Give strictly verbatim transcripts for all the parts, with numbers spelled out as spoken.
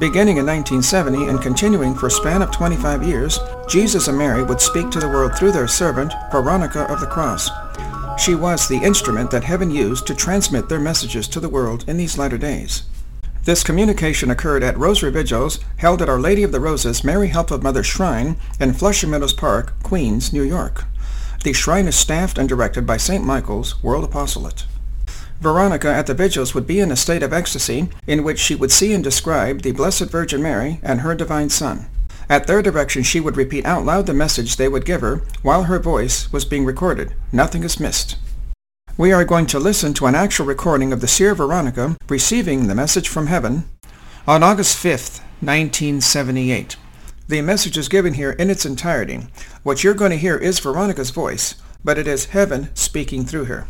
Beginning in nineteen seventy and continuing for a span of twenty-five years, Jesus and Mary would speak to the world through their servant, Veronica of the Cross. She was the instrument that heaven used to transmit their messages to the world in these latter days. This communication occurred at Rosary Vigils held at Our Lady of the Roses Mary Help of Mother Shrine in Flushing Meadows Park, Queens, New York. The shrine is staffed and directed by Saint Michael's World Apostolate. Veronica at the vigils would be in a state of ecstasy in which she would see and describe the Blessed Virgin Mary and her Divine Son. At their direction she would repeat out loud the message they would give her while her voice was being recorded. Nothing is missed. We are going to listen to an actual recording of the Seer Veronica receiving the message from heaven on August fifth, nineteen seventy-eight. The message is given here in its entirety. What you're going to hear is Veronica's voice, but it is heaven speaking through her.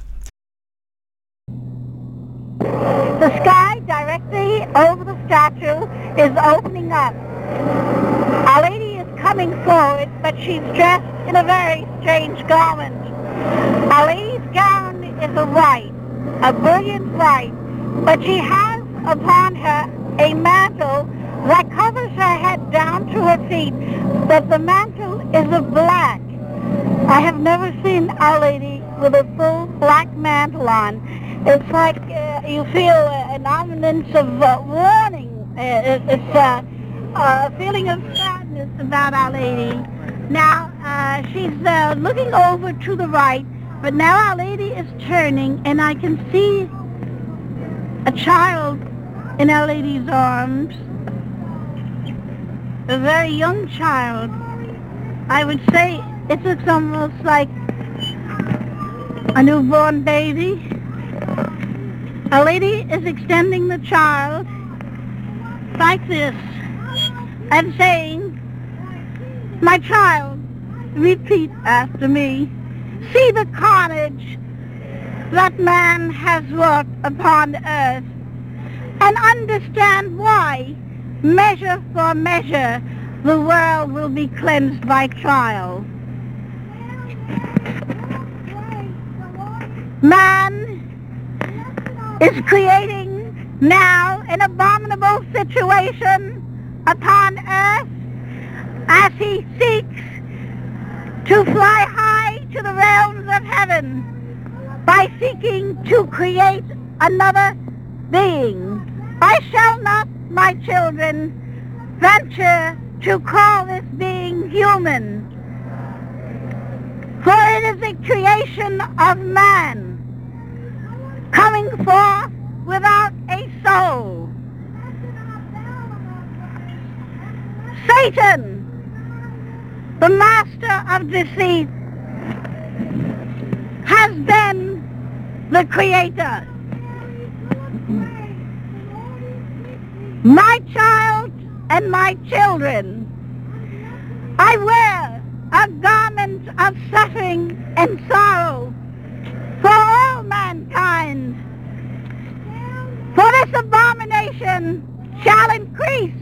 The sky directly over the statue is opening up. Our Lady is coming forward, but she's dressed in a very strange garment. Our Lady's gown is a white, a brilliant white, but she has upon her a mantle that covers her head down to her feet, but the mantle is of black. I have never seen Our Lady with a full black mantle on. It's like uh, you feel uh, an ominence of uh, warning. Uh, it's uh, a feeling of sadness about Our Lady. Now, uh, she's uh, looking over to the right, but now Our Lady is turning, and I can see a child in Our Lady's arms, a very young child. I would say it looks almost like a newborn baby. Our Lady is extending the child like this and saying, "My child, repeat after me. See the carnage that man has wrought upon earth, and understand why, measure for measure, the world will be cleansed by trial. Man is creating now an abominable situation upon earth as he seeks to fly high to the realms of heaven by seeking to create another being. I shall not, my children, venture to call this being human, for it is a creation of man, coming forth without a soul. Satan, the master of deceit, has been the creator. My child and my children, I wear a garment of suffering and sorrow for all mankind. For this abomination shall increase.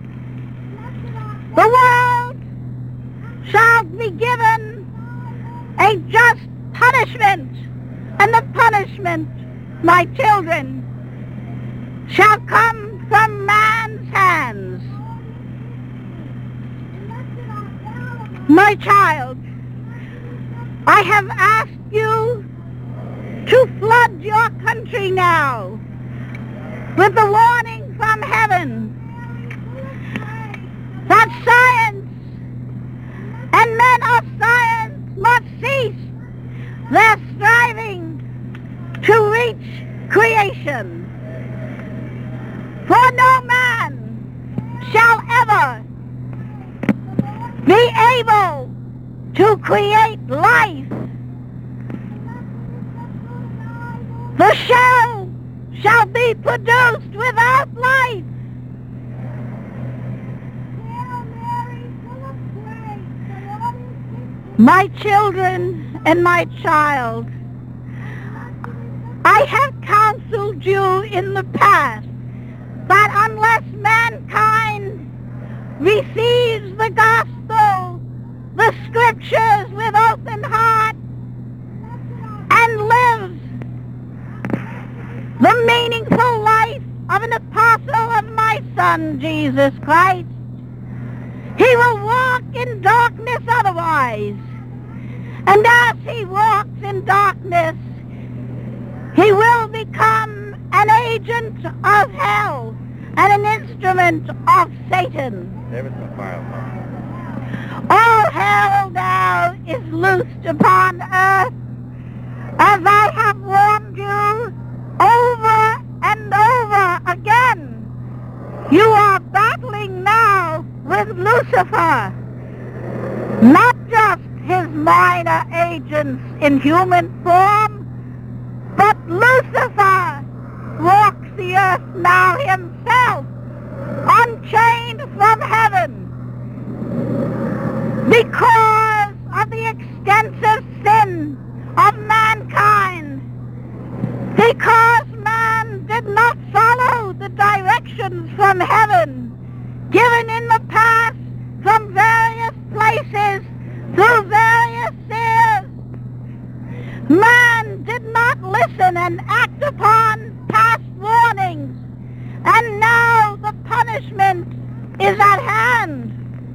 The world shall be given a just punishment, and the punishment, my children, shall come from man's hands. My child, I have asked you to flood your country now with the warning from heaven that science and men of science must cease their striving to reach creation. For no man shall ever be able to create life. The shell shall be produced without life. My children and my child, I have counseled you in the past that unless mankind receives the gospel, the scriptures with open heart, and lives the meaningful life of an apostle of my Son, Son, Jesus Christ. He will walk in darkness otherwise. And as he walks in darkness, he will become an agent of hell and an instrument of Satan. All hell now is loosed upon earth, as I have warned you over and over again. You are battling now with Lucifer, not just his minor agents in human form, but Lucifer walks the earth now himself, unchained from heaven, because of the extensive sin of mankind, because man did not follow the directions from heaven, given in the past from various places through various seers. Man did not listen and act upon past warnings, and now the punishment is at hand.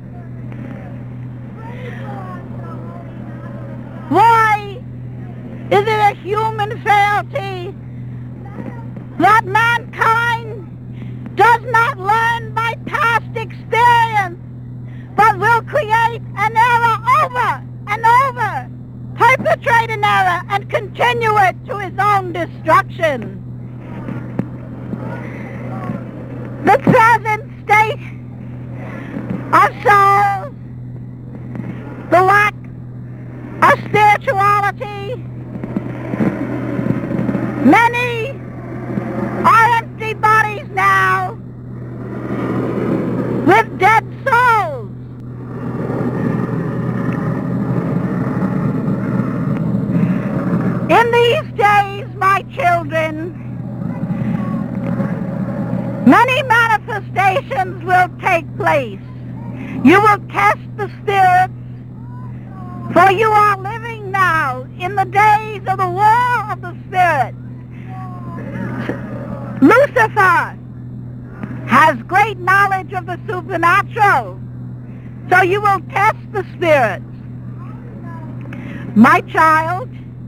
Why is it a human frailty that mankind does not learn by past experience, but will create an error over and over, perpetrate an error, and continue it to his own destruction? The present state of souls, the lack of spirituality, many are empty bodies now with dead souls. In these days, my children, many manifestations will take place. You will test the spirits, for you are living now in the days of the war of the spirits. Lucifer has great knowledge of the supernatural, so you will test the spirits. My child,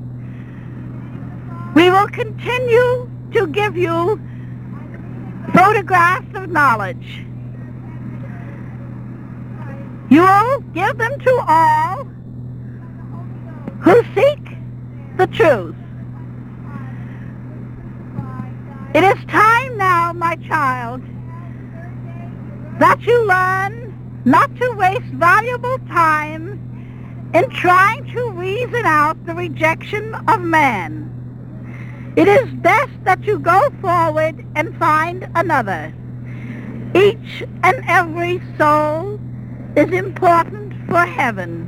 we will continue to give you photographs of knowledge. You will give them to all who seek the truth. It is time now, my child, that you learn not to waste valuable time in trying to reason out the rejection of man. It is best that you go forward and find another. Each and every soul is important for heaven.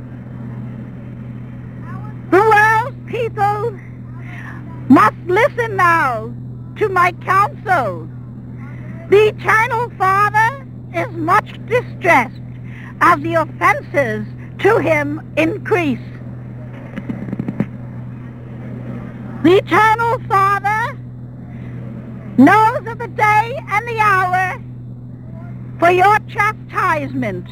The world's people must listen now to my counsel. The Eternal Father is much distressed as the offenses to him increase. The Eternal Father knows of the day and the hour for your chastisement.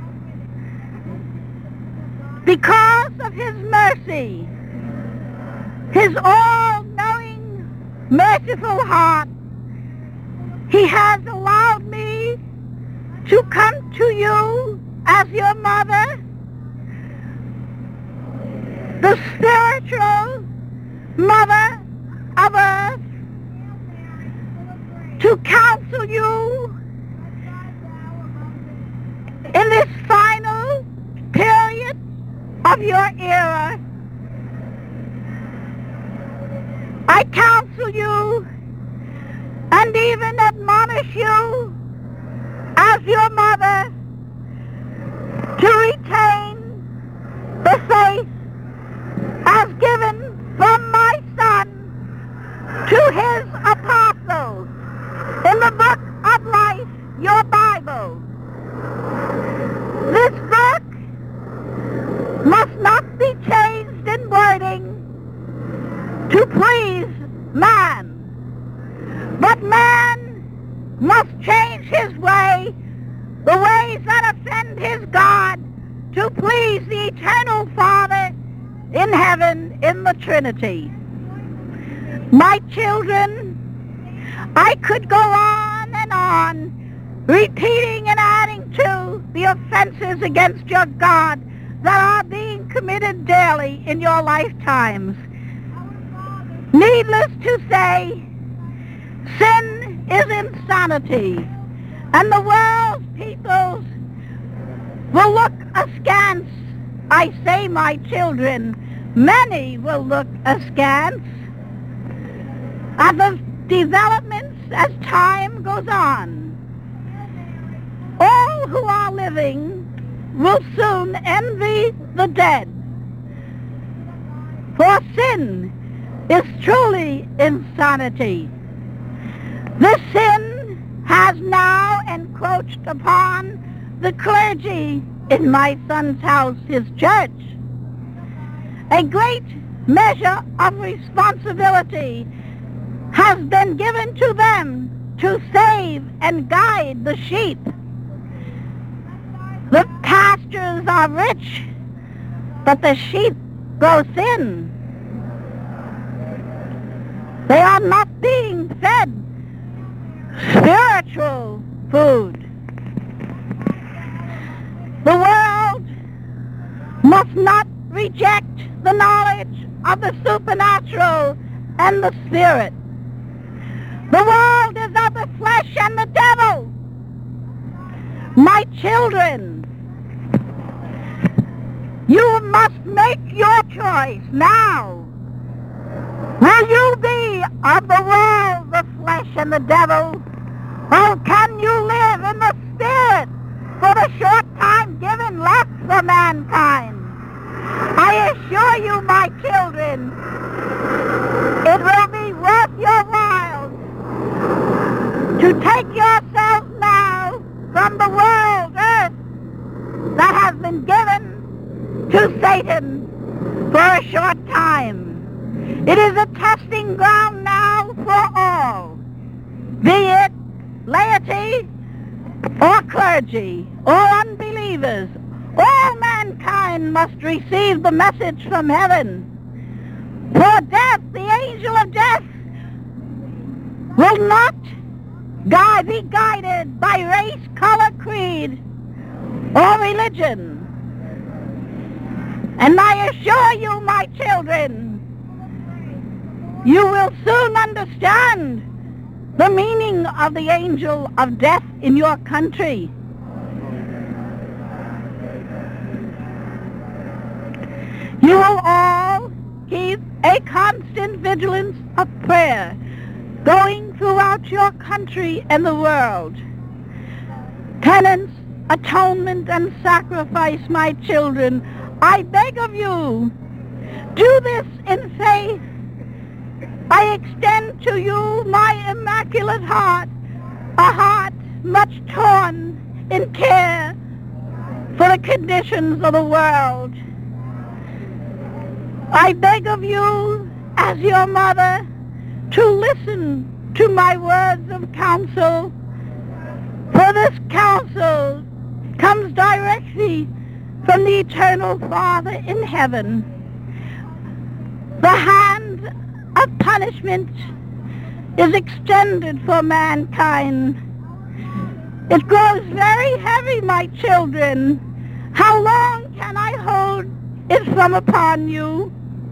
Because of his mercy, his all-knowing, merciful heart, he has allowed me to come to you as your mother, the spiritual mother of earth, to counsel you in this final period of your era. I counsel you and even admonish you as your mother to retain the faith as given from my son to his apostles in the book of life, your Bible. This book must not be changed in wording to please man, but man must change his way the ways that offend his God, to please the eternal Father in heaven in the Trinity. My children, I could go on and on, repeating and adding to the offenses against your God that are being committed daily in your lifetimes. Needless to say, sin is insanity, and the world's peoples will look askance. I say, my children, many will look askance at the developments as time goes on. All who are living will soon envy the dead, for sin is truly insanity. This sin has now encroached upon the clergy in my son's house, his church. A great measure of responsibility has been given to them to save and guide the sheep. The pastures are rich, but the sheep grow thin. They are not being fed spiritual food. The world must not reject the knowledge of the supernatural and the spirit. The world is of the flesh and the devil. My children, you must make your choice now. Will you be of the world, the flesh, and the devil, or can you live in the spirit for the short time given left for mankind? I assure you, my children, it will be worth your while to take yourselves now from the world, earth, that has been given to Satan for a short time. It is a testing ground now for all, be it laity or clergy or unbelievers. All mankind must receive the message from heaven. For death, the angel of death, will not guide, be guided by race, color, creed, or religion. And I assure you, my children, you will soon understand the meaning of the angel of death in your country. You will all keep a constant vigilance of prayer going throughout your country and the world. Penance, atonement, and sacrifice, my children, I beg of you, do this in faith. I extend to you my immaculate heart, a heart much torn in care for the conditions of the world. I beg of you, as your mother, to listen to my words of counsel, for this counsel comes directly from the eternal Father in heaven. The hand of punishment is extended for mankind. It grows very heavy, my children. How long can I hold it from upon you?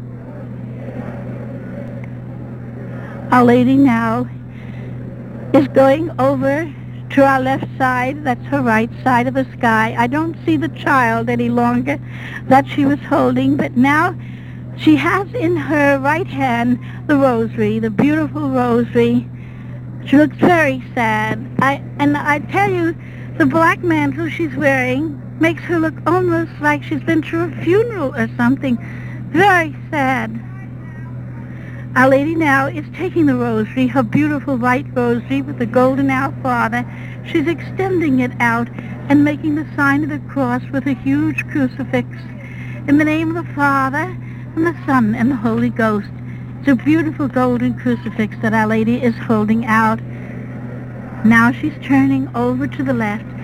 Our Lady now is going over to our left side. That's her right side of the sky. I don't see the child any longer that she was holding, but now she has in her right hand the rosary, the beautiful rosary. She looks very sad. I and I tell you, the black mantle she's wearing makes her look almost like she's been to a funeral or something. Very sad. Our Lady now is taking the rosary, her beautiful white rosary with the golden Our Father. She's extending it out and making the sign of the cross with a huge crucifix. In the name of the Father, and the Son, and the Holy Ghost. It's a beautiful golden crucifix that Our Lady is holding out. Now she's turning over to the left,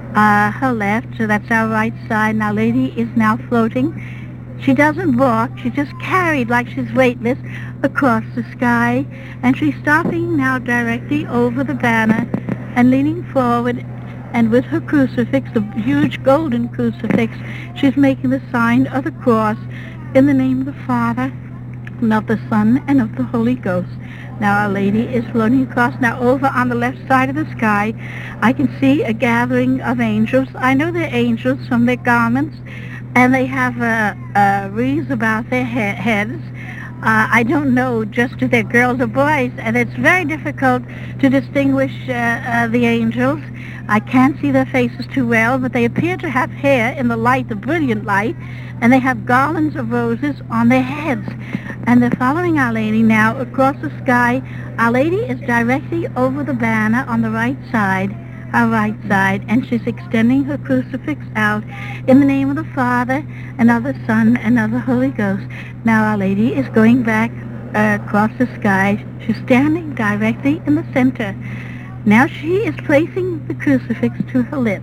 uh, her left, so that's our right side, and Our Lady is now floating. She doesn't walk, she's just carried like she's weightless across the sky, and she's stopping now directly over the banner and leaning forward, and with her crucifix, the huge golden crucifix, she's making the sign of the cross in the name of the Father, and of the Son, and of the Holy Ghost. Now Our Lady is floating across. Now over on the left side of the sky, I can see a gathering of angels. I know they're angels from their garments, and they have a, a wreath about their he- heads. Uh, I don't know just if they're girls or boys, and it's very difficult to distinguish uh, uh, the angels. I can't see their faces too well, but they appear to have hair in the light, the brilliant light, and they have garlands of roses on their heads. And they're following Our Lady now across the sky. Our Lady is directly over the banner on the right side, our right side, and she's extending her crucifix out in the name of the Father, and of the Son, and of the Holy Ghost. Now Our Lady is going back uh, across the sky. She's standing directly in the center. Now she is placing the crucifix to her lips.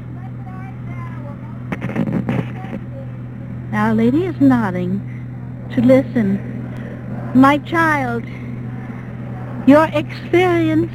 Now Our Lady is nodding to listen. My child, your experience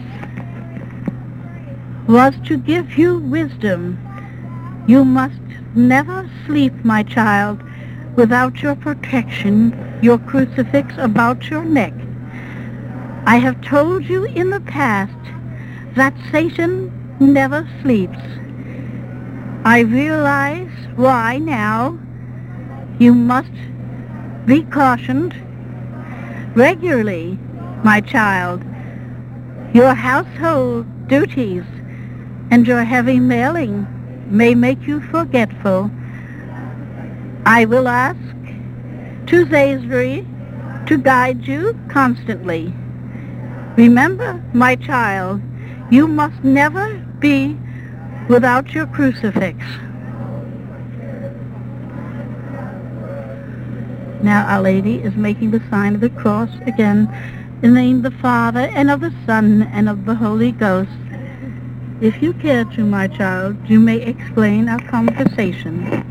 was to give you wisdom. You must never sleep, my child, without your protection, your crucifix about your neck. I have told you in the past that Satan never sleeps. I realize why now. You must be cautioned regularly, my child. Your household duties and your heavy mailing may make you forgetful. I will ask to Zaisri to guide you constantly. Remember, my child, you must never be without your crucifix. Now Our Lady is making the sign of the cross again in the name of the Father, and of the Son, and of the Holy Ghost. If you care to, my child, you may explain our conversation.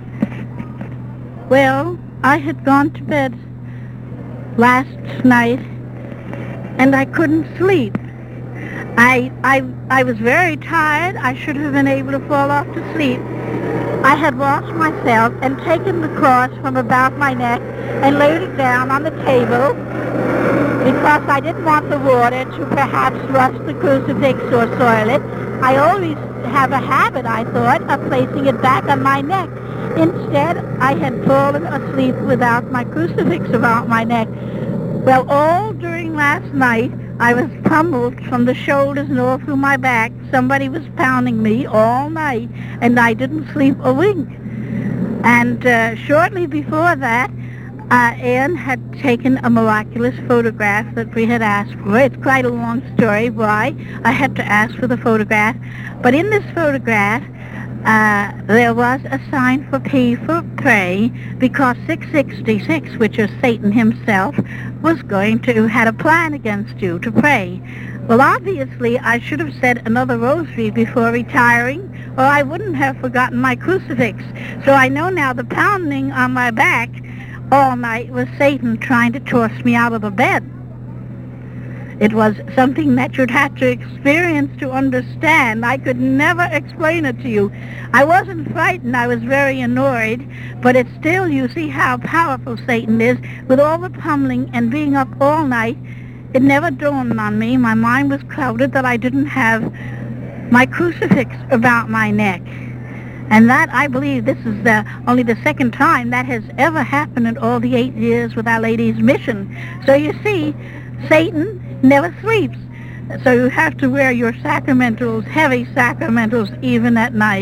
Well, I had gone to bed last night, and I couldn't sleep. I, I, I was very tired. I should have been able to fall off to sleep. I had washed myself and taken the cross from about my neck and laid it down on the table because I didn't want the water to perhaps rust the crucifix or soil it. I always have a habit, I thought, of placing it back on my neck. Instead, I had fallen asleep without my crucifix around my neck. Well, all during last night, I was pummeled from the shoulders and all through my back. Somebody was pounding me all night, and I didn't sleep a wink. And uh, shortly before that, uh, Anne had taken a miraculous photograph that we had asked for. It's quite a long story why I had to ask for the photograph. But in this photograph, Uh, there was a sign for P for pray, because six sixty-six, which is Satan himself, was going to, had a plan against you to pray. Well, obviously, I should have said another rosary before retiring, or I wouldn't have forgotten my crucifix. So I know now the pounding on my back all night was Satan trying to toss me out of the bed. It was something that you'd have to experience to understand. I could never explain it to you. I wasn't frightened. I was very annoyed. But it's still, you see how powerful Satan is. With all the pummeling and being up all night, it never dawned on me. My mind was clouded that I didn't have my crucifix about my neck. And that, I believe, this is the, only the second time that has ever happened in all the eight years with Our Lady's mission. So you see, Satan never sleeps. So you have to wear your sacramentals, heavy sacramentals, even at night.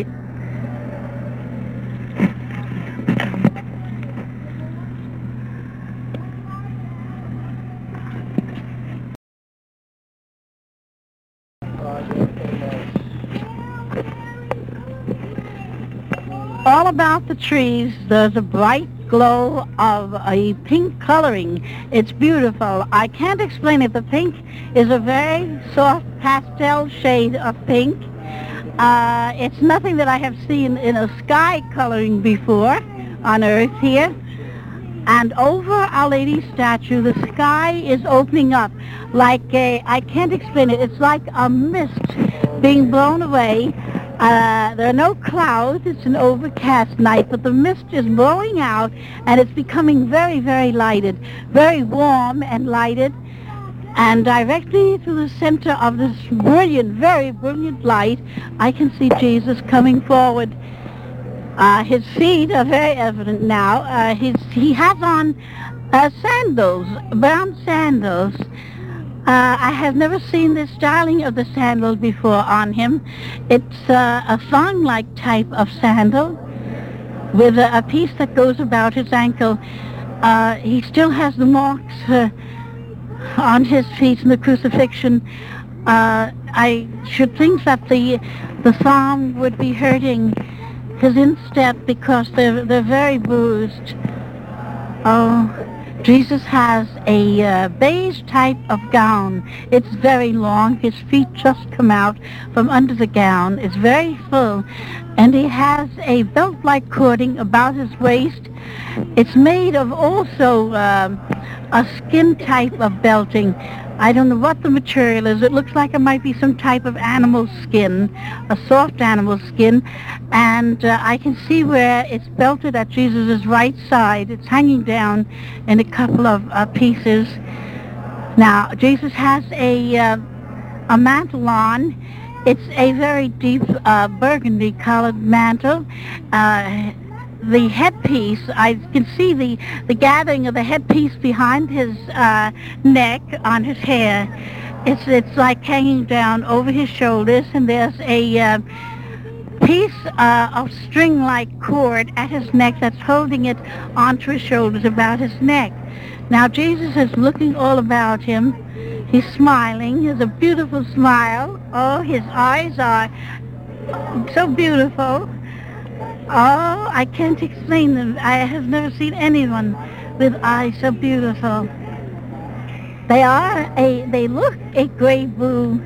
All about the trees, there's a bright glow of a pink coloring. It's beautiful. I can't explain it. The pink is a very soft pastel shade of pink. Uh, it's nothing that I have seen in a sky coloring before on Earth here. And over Our Lady's statue, the sky is opening up like a, I can't explain it, it's like a mist being blown away. Uh, there are no clouds, it's an overcast night, but the mist is blowing out and it's becoming very, very lighted, very warm and lighted. And directly through the center of this brilliant, very brilliant light, I can see Jesus coming forward. Uh, his feet are very evident now. Uh, his, he has on uh, sandals, brown sandals. Uh, I have never seen this styling of the sandals before on him. It's uh, a thong-like type of sandal with a, a piece that goes about his ankle. Uh, he still has the marks uh, on his feet in the crucifixion. Uh, I should think that the the thong would be hurting his instep because they're they're very bruised. Oh, Jesus has a uh, beige type of gown. It's very long. His feet just come out from under the gown. It's very full, and he has a belt-like cording about his waist. It's made of also um, a skin type of belting. I don't know what the material is. It looks like it might be some type of animal skin, a soft animal skin. And uh, I can see where it's belted at Jesus' right side. It's hanging down in a couple of uh, pieces. Now, Jesus has a, uh, a mantle on. It's a very deep uh, burgundy-colored mantle. Uh, The headpiece, I can see the, the gathering of the headpiece behind his uh, neck on his hair. It's it's like hanging down over his shoulders, and there's a uh, piece uh, of string-like cord at his neck that's holding it onto his shoulders about his neck. Now Jesus is looking all about him. He's smiling. He has a beautiful smile. Oh, his eyes are so beautiful. Oh, I can't explain them. I have never seen anyone with eyes so beautiful. They are a, they look a gray blue.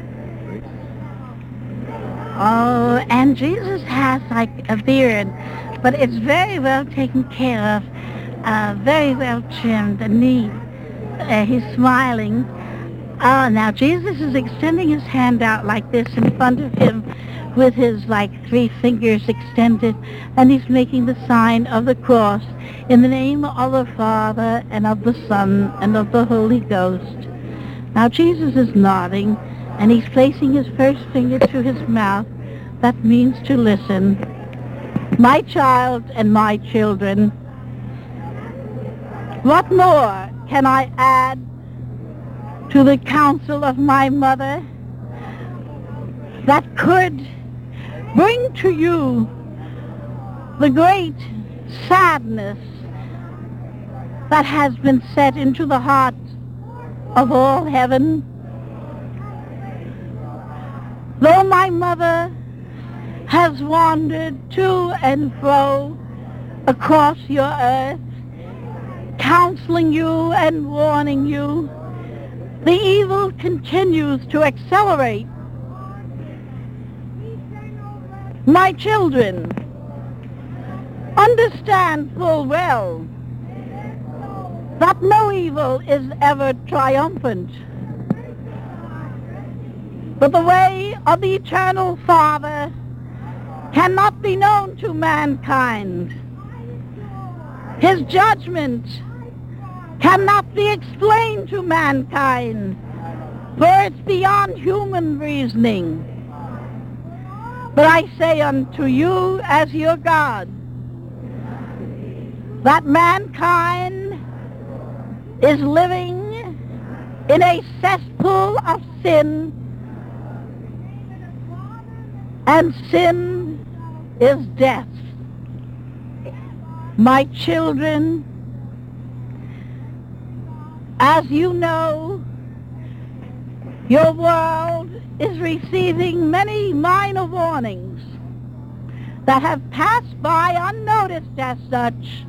Oh, and Jesus has like a beard, but it's very well taken care of, uh, very well trimmed and neat. Uh, he's smiling. Oh, now Jesus is extending his hand out like this in front of him, with his like three fingers extended, and he's making the sign of the cross in the name of the Father and of the Son and of the Holy Ghost. Now Jesus is nodding, and he's placing his first finger to his mouth. That means to listen. My child and my children, what more can I add to the counsel of my mother that could bring to you the great sadness that has been set into the heart of all heaven? Though my mother has wandered to and fro across your earth, counseling you and warning you, the evil continues to accelerate. My children, understand full well that no evil is ever triumphant, but the way of the eternal Father cannot be known to mankind. His judgment cannot be explained to mankind, for it's beyond human reasoning. But I say unto you as your God, that mankind is living in a cesspool of sin, and sin is death. My children, as you know, your world is receiving many minor warnings that have passed by unnoticed as such.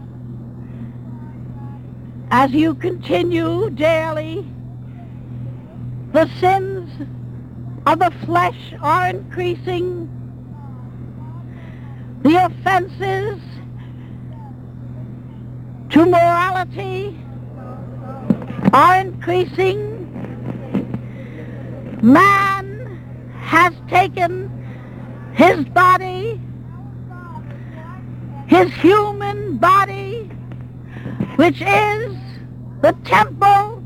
As you continue daily, the sins of the flesh are increasing, the offenses to morality are increasing. Man has taken his body, his human body, which is the temple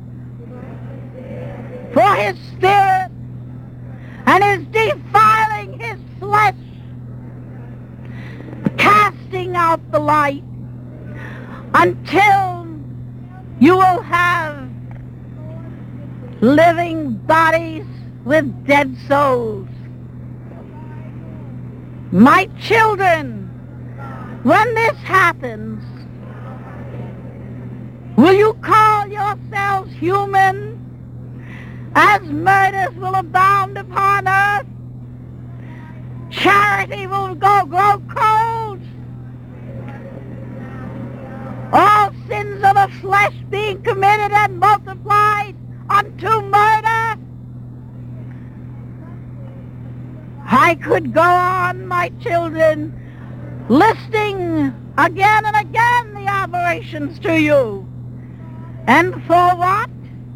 for his spirit, and is defiling his flesh, casting out the light, until you will have living bodies with dead souls. My children, when this happens, will you call yourselves human, as murders will abound upon earth? Charity will go grow cold. All sins of the flesh being committed and multiplied unto murder. I could go on, my children, listing again and again the aberrations to you. And for what?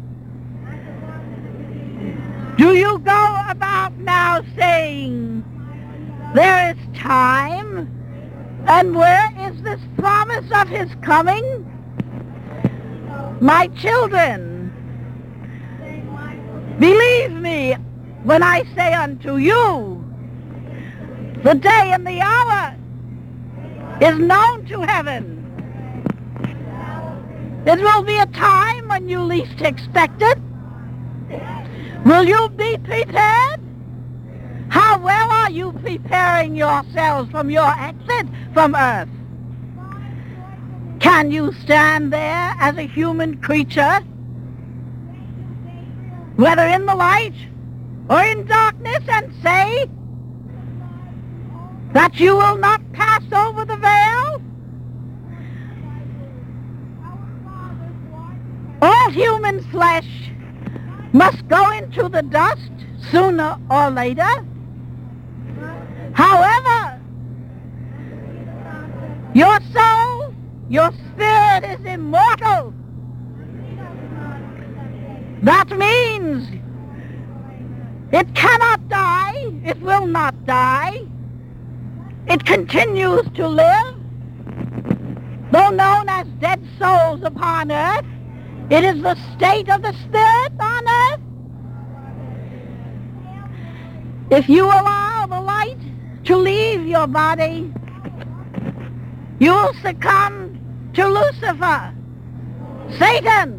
Do you go about now saying, there is time, and where is this promise of his coming? My children, believe me when I say unto you, the day and the hour is known to heaven. It will be a time when you least expect it. Will you be prepared? How well are you preparing yourselves from your exit from earth? Can you stand there as a human creature, whether in the light or in darkness, and say that you will not pass over the veil? All human flesh must go into the dust sooner or later. However, your soul, your spirit is immortal. That means it cannot die, it will not die. It continues to live. Though known as dead souls upon earth, it is the state of the spirit on earth. If you allow the light to leave your body, you will succumb to Lucifer, Satan.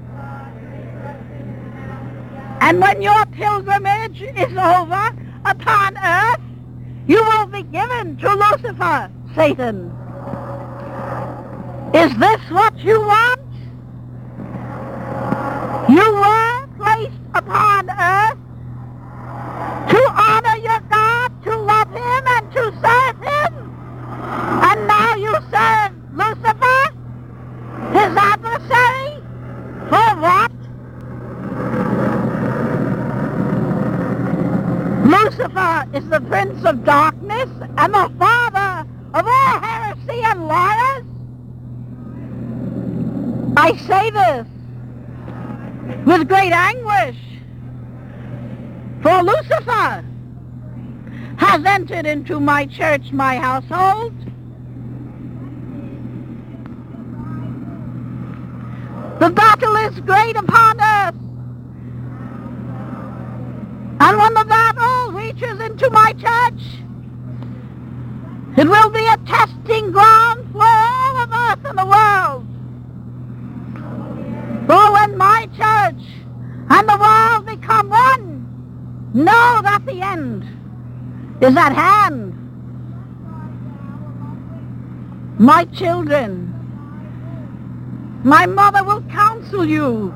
And when your pilgrimage is over upon earth, you will be given to Lucifer, Satan. Is this what you want? You were placed upon earth to honor your God, to love him, and to serve him. And now you serve Lucifer, his adversary, for what? Lucifer is the prince of darkness and the father of all heresy and liars. I say this with great anguish, for Lucifer has entered into my church, my household. The battle is great upon earth, and when the battle reaches into my church, it will be a testing ground for all of earth and the world. For when my church and the world become one, know that the end is at hand. My children, my mother will counsel you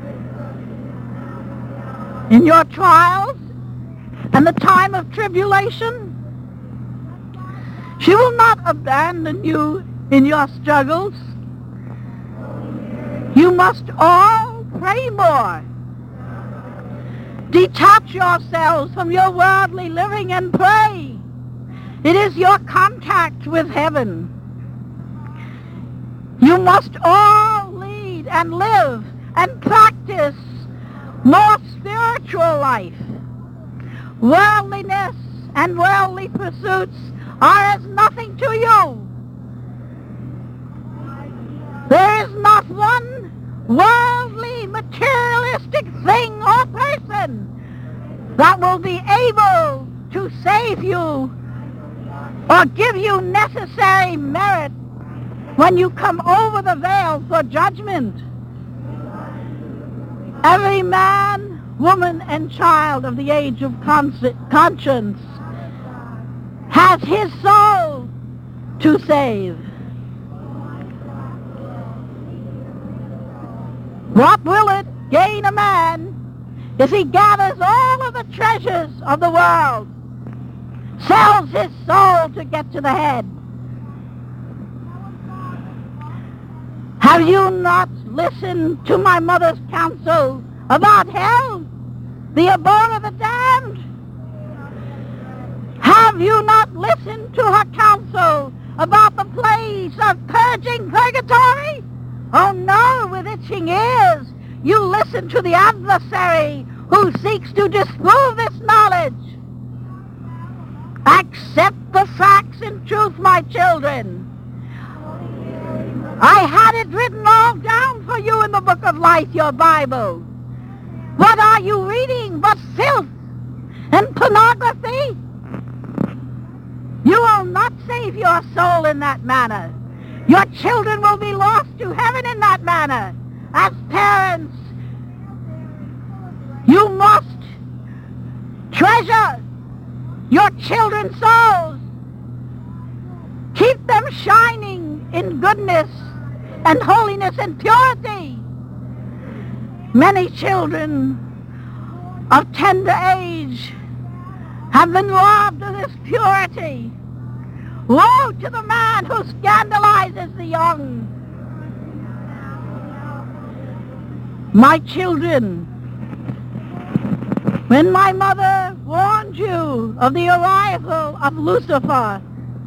in your trials and the time of tribulation. She will not abandon you in your struggles. You must all pray more. Detach yourselves from your worldly living and pray. It is your contact with heaven. You must all lead and live and practice more spiritual life. Worldliness and worldly pursuits are as nothing to you. There is not one worldly, materialistic thing or person that will be able to save you or give you necessary merit when you come over the veil for judgment. Every man, woman, and child of the age of conscience has his soul to save. What will it gain a man if he gathers all of the treasures of the world, sells his soul to get to the head? Have you not listened to my mother's counsel about hell, the abode of the damned? Have you not listened to her counsel about the place of purging purgatory? Oh no, with itching ears, you listen to the adversary who seeks to disprove this knowledge. Accept the facts and truth, my children. I had it written all down for you in the book of life, your Bible. What are you reading but filth and pornography? You will not save your soul in that manner. Your children will be lost to heaven in that manner. As parents, you must treasure your children's souls. Keep them shining in goodness and holiness and purity. Many children of tender age have been robbed of this purity. Woe to the man who scandalizes the young. My children, when my mother warned you of the arrival of Lucifer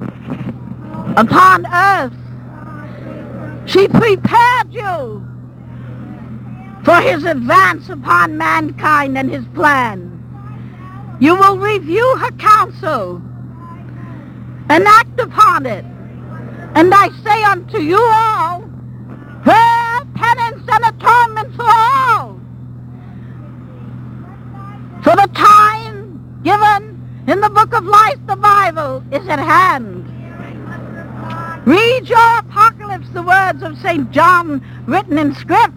upon earth, she prepared you for his advance upon mankind and his plan. You will review her counsel and act upon it. And I say unto you all, prayer, penance, and atonement for all. For the time given in the book of life, the Bible, is at hand. Read your Apocalypse, the words of Saint John written in script.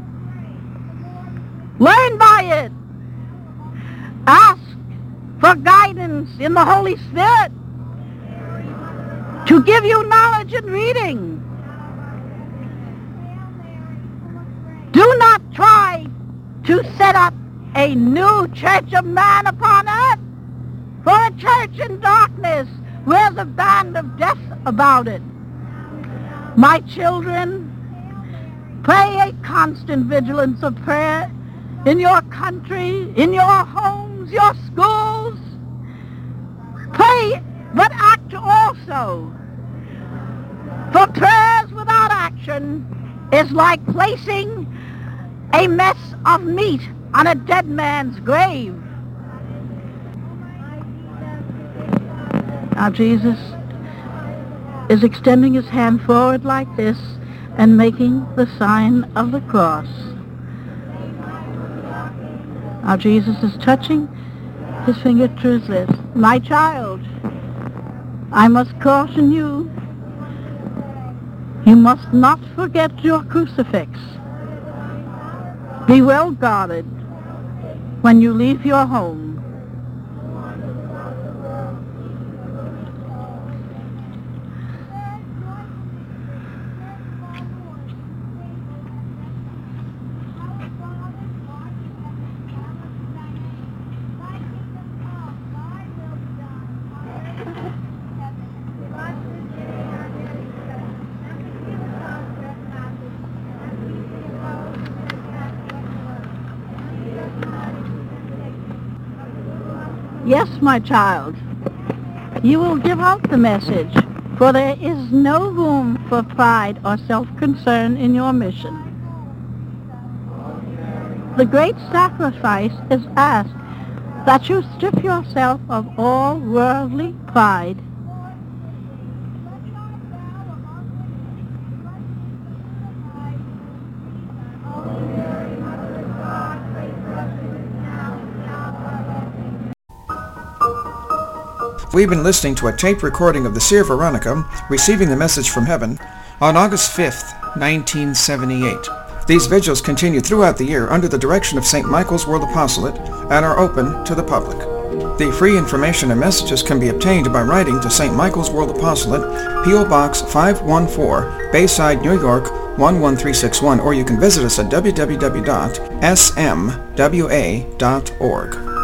Learn by it. Ask for guidance in the Holy Spirit to give you knowledge and reading. Do not try to set up a new church of man upon earth, for a church in darkness wears a band of death about it. My children, pray a constant vigilance of prayer in your country, in your homes, your schools. Pray, but act also. For prayers without action is like placing a mess of meat on a dead man's grave. Now Jesus is extending his hand forward like this and making the sign of the cross. Now Jesus is touching his finger to his lips. My child, I must caution you. You must not forget your crucifix. Be well guarded when you leave your home. Yes, my child. you will give out the message, for there is no room for pride or self-concern in your mission. The great sacrifice is asked that you strip yourself of all worldly pride. We've been listening to a tape recording of the Seer Veronica receiving the message from heaven on August fifth, nineteen seventy-eight. These vigils continue throughout the year under the direction of Saint Michael's World Apostolate and are open to the public. The free information and messages can be obtained by writing to Saint Michael's World Apostolate, P O Box five one four, Bayside, New York one one three six one, or you can visit us at w w w dot s m w a dot org.